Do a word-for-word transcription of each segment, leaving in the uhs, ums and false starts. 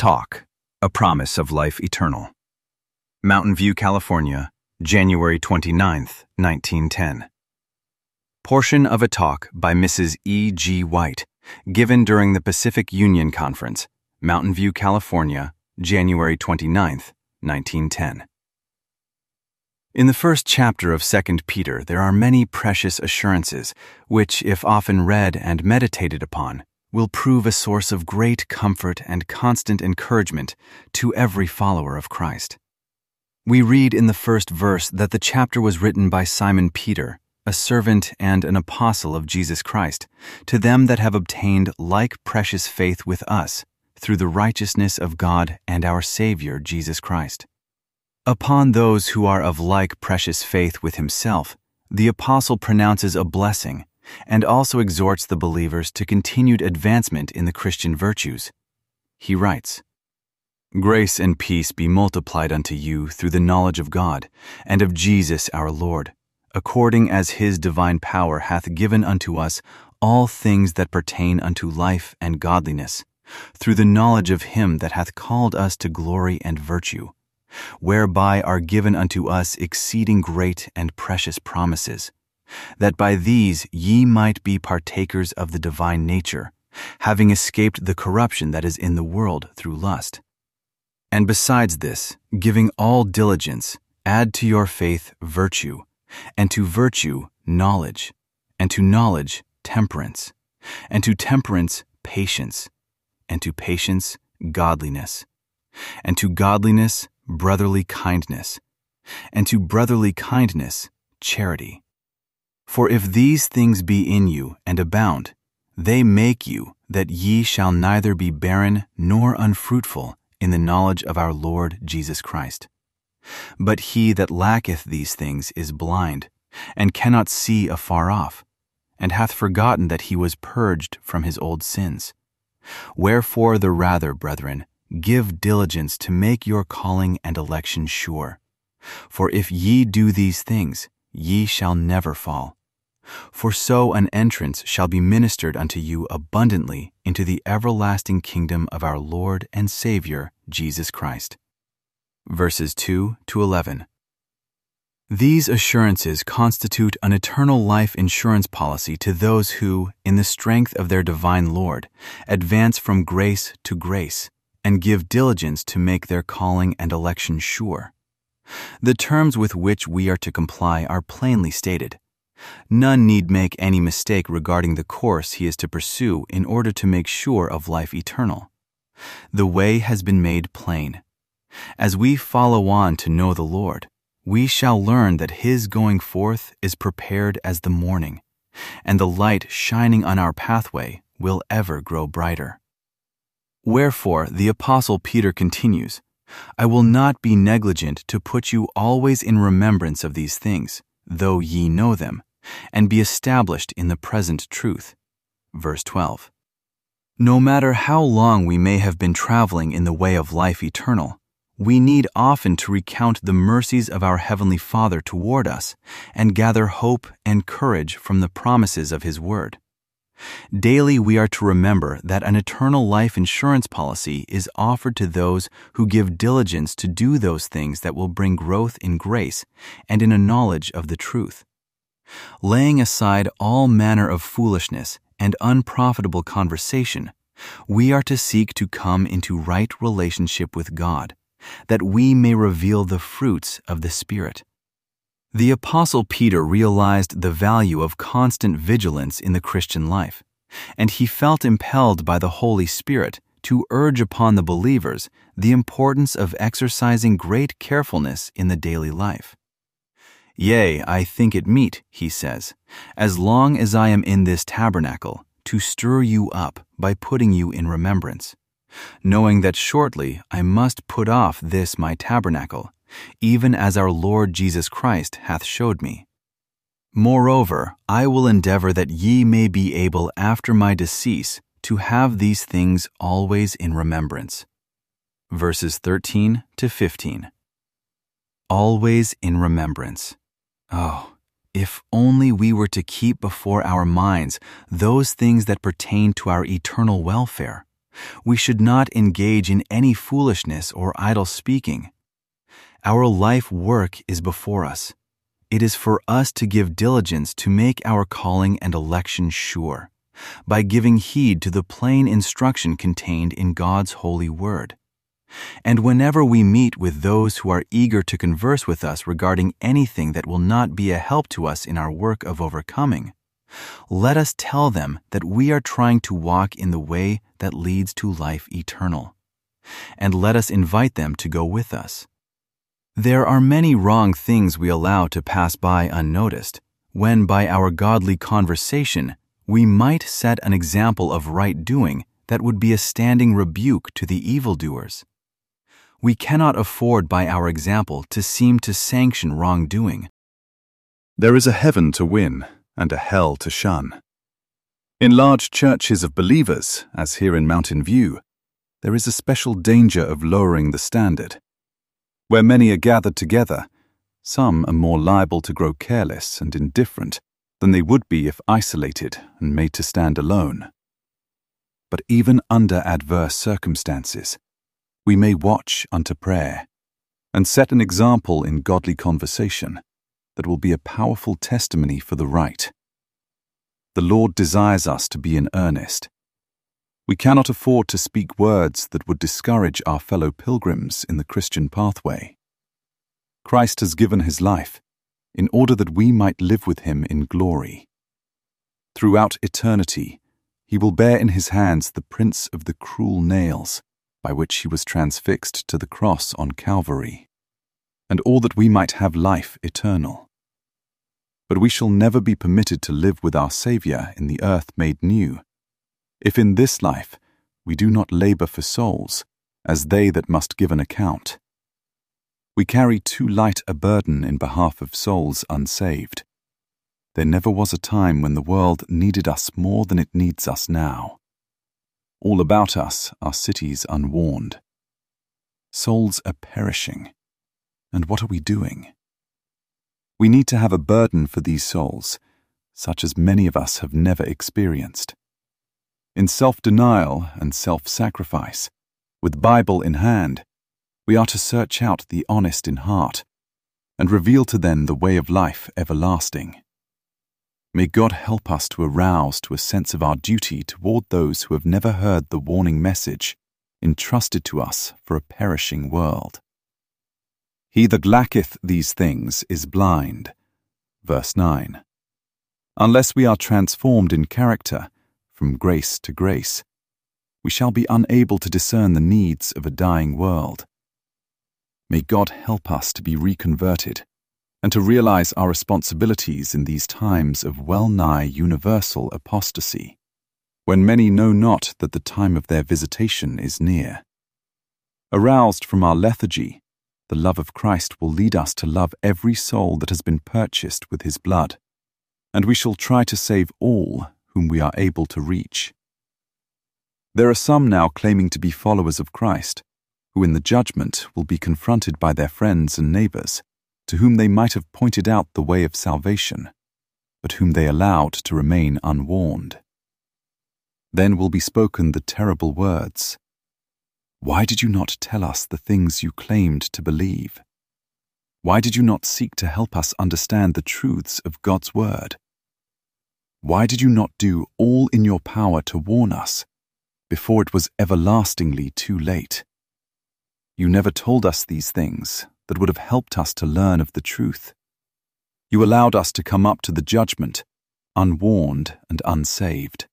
Talk, a Promise of Life Eternal. Mountain View, California, January twenty-ninth, nineteen ten. Portion of a talk by Missus E G White, given during the Pacific Union Conference, Mountain View, California, January twenty-ninth, nineteen ten. In the first chapter of Second Peter, there are many precious assurances, which, if often read and meditated upon, will prove a source of great comfort and constant encouragement to every follower of Christ. We read in the first verse that the chapter was written by Simon Peter, a servant and an apostle of Jesus Christ, to them that have obtained like precious faith with us, through the righteousness of God and our Savior Jesus Christ. Upon those who are of like precious faith with himself, the apostle pronounces a blessing, and also exhorts the believers to continued advancement in the Christian virtues. He writes, "Grace and peace be multiplied unto you through the knowledge of God, and of Jesus our Lord, according as his divine power hath given unto us all things that pertain unto life and godliness, through the knowledge of him that hath called us to glory and virtue, whereby are given unto us exceeding great and precious promises, that by these ye might be partakers of the divine nature, having escaped the corruption that is in the world through lust. And besides this, giving all diligence, add to your faith virtue, and to virtue knowledge, and to knowledge temperance, and to temperance patience, and to patience godliness, and to godliness brotherly kindness, and to brotherly kindness charity. For if these things be in you and abound, they make you that ye shall neither be barren nor unfruitful in the knowledge of our Lord Jesus Christ. But he that lacketh these things is blind, and cannot see afar off, and hath forgotten that he was purged from his old sins. Wherefore the rather, brethren, give diligence to make your calling and election sure. For if ye do these things, ye shall never fall. For so an entrance shall be ministered unto you abundantly into the everlasting kingdom of our Lord and Savior, Jesus Christ." Verses two to eleven. These assurances constitute an eternal life insurance policy to those who, in the strength of their divine Lord, advance from grace to grace, and give diligence to make their calling and election sure. The terms with which we are to comply are plainly stated. None need make any mistake regarding the course he is to pursue in order to make sure of life eternal. The way has been made plain. As we follow on to know the Lord, we shall learn that his going forth is prepared as the morning, and the light shining on our pathway will ever grow brighter. Wherefore the Apostle Peter continues, "I will not be negligent to put you always in remembrance of these things, though ye know them, and be established in the present truth." Verse twelve. No matter how long we may have been traveling in the way of life eternal, we need often to recount the mercies of our Heavenly Father toward us and gather hope and courage from the promises of his word. Daily we are to remember that an eternal life insurance policy is offered to those who give diligence to do those things that will bring growth in grace and in a knowledge of the truth. Laying aside all manner of foolishness and unprofitable conversation, we are to seek to come into right relationship with God, that we may reveal the fruits of the Spirit. The Apostle Peter realized the value of constant vigilance in the Christian life, and he felt impelled by the Holy Spirit to urge upon the believers the importance of exercising great carefulness in the daily life. "Yea, I think it meet," he says, "as long as I am in this tabernacle, to stir you up by putting you in remembrance, knowing that shortly I must put off this my tabernacle, even as our Lord Jesus Christ hath showed me. Moreover, I will endeavor that ye may be able after my decease to have these things always in remembrance." Verses thirteen to fifteen. Always in remembrance. Oh, if only we were to keep before our minds those things that pertain to our eternal welfare, We should not engage in any foolishness or idle speaking. Our life work is before us. It is for us to give diligence to make our calling and election sure, by giving heed to the plain instruction contained in God's holy word. And whenever we meet with those who are eager to converse with us regarding anything that will not be a help to us in our work of overcoming, let us tell them that we are trying to walk in the way that leads to life eternal, and let us invite them to go with us. There are many wrong things we allow to pass by unnoticed, when by our godly conversation we might set an example of right doing that would be a standing rebuke to the evildoers. We cannot afford by our example to seem to sanction wrongdoing. There is a heaven to win and a hell to shun. In large churches of believers, as here in Mountain View, there is a special danger of lowering the standard. Where many are gathered together, some are more liable to grow careless and indifferent than they would be if isolated and made to stand alone. But even under adverse circumstances, we may watch unto prayer and set an example in godly conversation that will be a powerful testimony for the right. The Lord desires us to be in earnest. We cannot afford to speak words that would discourage our fellow pilgrims in the Christian pathway. Christ has given his life in order that we might live with him in glory. Throughout eternity, he will bear in his hands the prints of the cruel nails by which he was transfixed to the cross on Calvary, and all that we might have life eternal. But we shall never be permitted to live with our Saviour in the earth made new, if in this life we do not labour for souls, as they that must give an account. We carry too light a burden in behalf of souls unsaved. There never was a time when the world needed us more than it needs us now. All about us are cities unwarned. Souls are perishing. And what are we doing? We need to have a burden for these souls, such as many of us have never experienced. In self-denial and self-sacrifice, with Bible in hand, we are to search out the honest in heart and reveal to them the way of life everlasting. May God help us to arouse to a sense of our duty toward those who have never heard the warning message entrusted to us for a perishing world. He that lacketh these things is blind. Verse nine. Unless we are transformed in character from grace to grace, we shall be unable to discern the needs of a dying world. May God help us to be reconverted and to realize our responsibilities in these times of well-nigh universal apostasy, when many know not that the time of their visitation is near. Aroused from our lethargy, the love of Christ will lead us to love every soul that has been purchased with his blood, and we shall try to save all whom we are able to reach. There are some now claiming to be followers of Christ, who in the judgment will be confronted by their friends and neighbors, to whom they might have pointed out the way of salvation, but whom they allowed to remain unwarned. Then will be spoken the terrible words, "Why did you not tell us the things you claimed to believe? Why did you not seek to help us understand the truths of God's word? Why did you not do all in your power to warn us, before it was everlastingly too late? You never told us these things that would have helped us to learn of the truth. You allowed us to come up to the judgment, unwarned and unsaved.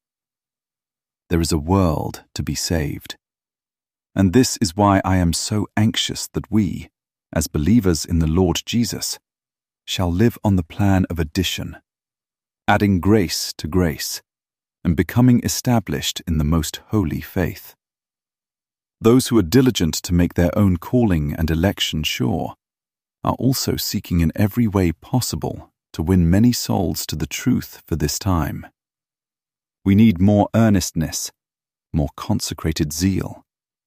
There is a world to be saved. And this is why I am so anxious that we, as believers in the Lord Jesus, shall live on the plan of addition, adding grace to grace, and becoming established in the most holy faith. Those who are diligent to make their own calling and election sure are also seeking in every way possible to win many souls to the truth for this time. We need more earnestness, more consecrated zeal.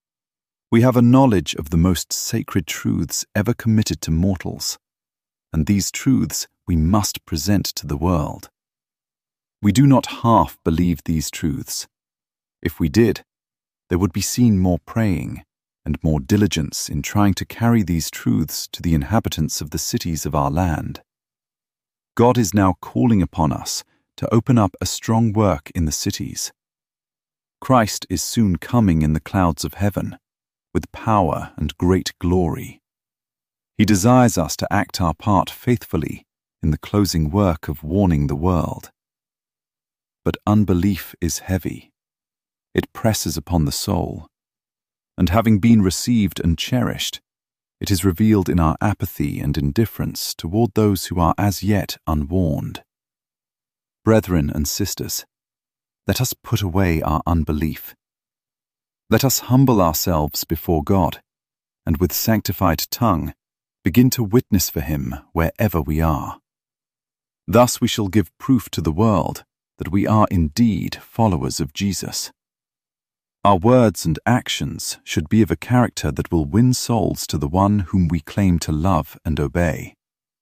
We have a knowledge of the most sacred truths ever committed to mortals, and these truths we must present to the world. We do not half believe these truths. If we did, there would be seen more praying and more diligence in trying to carry these truths to the inhabitants of the cities of our land. God is now calling upon us to open up a strong work in the cities. Christ is soon coming in the clouds of heaven, with power and great glory. He desires us to act our part faithfully in the closing work of warning the world. But unbelief is heavy. It presses upon the soul, and having been received and cherished, it is revealed in our apathy and indifference toward those who are as yet unwarned. Brethren and sisters, let us put away our unbelief. Let us humble ourselves before God, and with sanctified tongue begin to witness for Him wherever we are. Thus we shall give proof to the world that we are indeed followers of Jesus. Our words and actions should be of a character that will win souls to the one whom we claim to love and obey.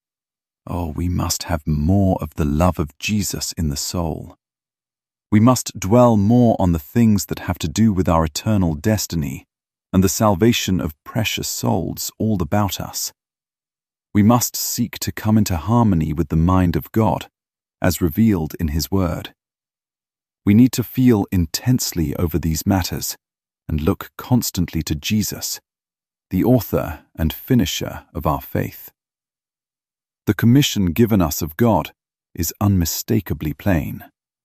Oh, we must have more of the love of Jesus in the soul. We must dwell more on the things that have to do with our eternal destiny and the salvation of precious souls all about us. We must seek to come into harmony with the mind of God, as revealed in His Word. We need to feel intensely over these matters and look constantly to Jesus, the author and finisher of our faith. The commission given us of God is unmistakably plain.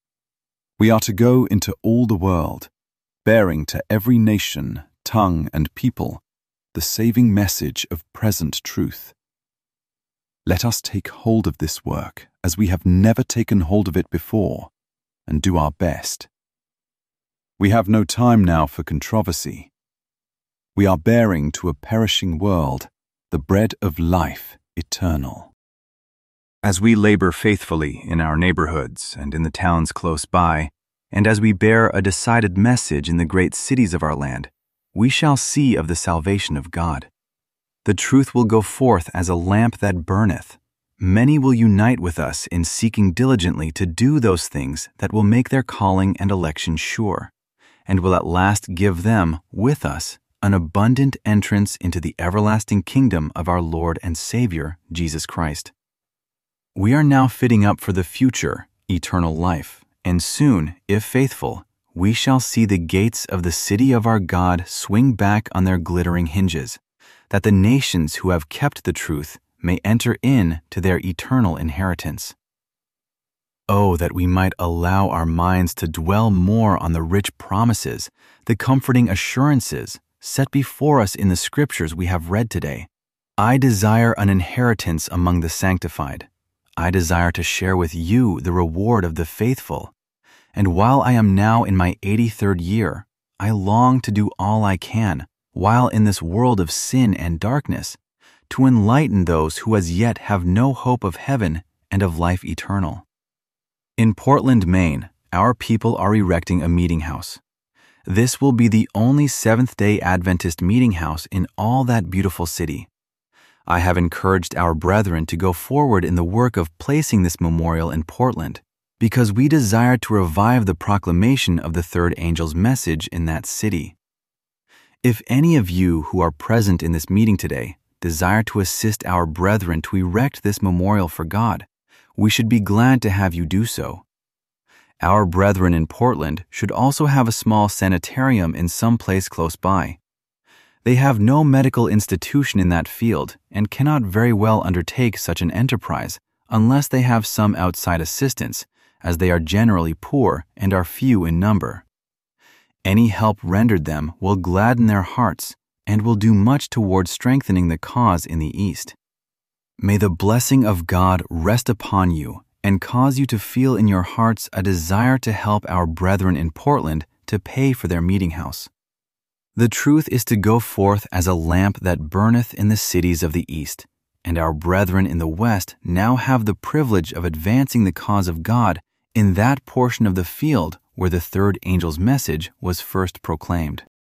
We are to go into all the world, bearing to every nation, tongue, and people the saving message of present truth. Let us take hold of this work as we have never taken hold of it before, and do our best. We have no time now for controversy. We are bearing to a perishing world the bread of life eternal. As we labor faithfully in our neighborhoods and in the towns close by, and as we bear a decided message in the great cities of our land, we shall see of the salvation of God. The truth will go forth as a lamp that burneth. Many will unite with us in seeking diligently to do those things that will make their calling and election sure, and will at last give them, with us, an abundant entrance into the everlasting kingdom of our Lord and Savior, Jesus Christ. We are now fitting up for the future, eternal life, and soon, if faithful, we shall see the gates of the city of our God swing back on their glittering hinges, that the nations who have kept the truth may enter in to their eternal inheritance. Oh, that we might allow our minds to dwell more on the rich promises, the comforting assurances set before us in the scriptures we have read today. I desire an inheritance among the sanctified. I desire to share with you the reward of the faithful. And while I am now in my eighty-third year, I long to do all I can, while in this world of sin and darkness, to enlighten those who as yet have no hope of heaven and of life eternal. In Portland, Maine, our people are erecting a meeting house. This will be the only Seventh-day Adventist meeting house in all that beautiful city. I have encouraged our brethren to go forward in the work of placing this memorial in Portland, because we desire to revive the proclamation of the third angel's message in that city. If any of you who are present in this meeting today desire to assist our brethren to erect this memorial for God, we should be glad to have you do so. Our brethren in Portland should also have a small sanitarium in some place close by. They have no medical institution in that field and cannot very well undertake such an enterprise unless they have some outside assistance, as they are generally poor and are few in number. Any help rendered them will gladden their hearts and will do much toward strengthening the cause in the East. May the blessing of God rest upon you and cause you to feel in your hearts a desire to help our brethren in Portland to pay for their meeting house. The truth is to go forth as a lamp that burneth in the cities of the East, and our brethren in the West now have the privilege of advancing the cause of God in that portion of the field where the third angel's message was first proclaimed.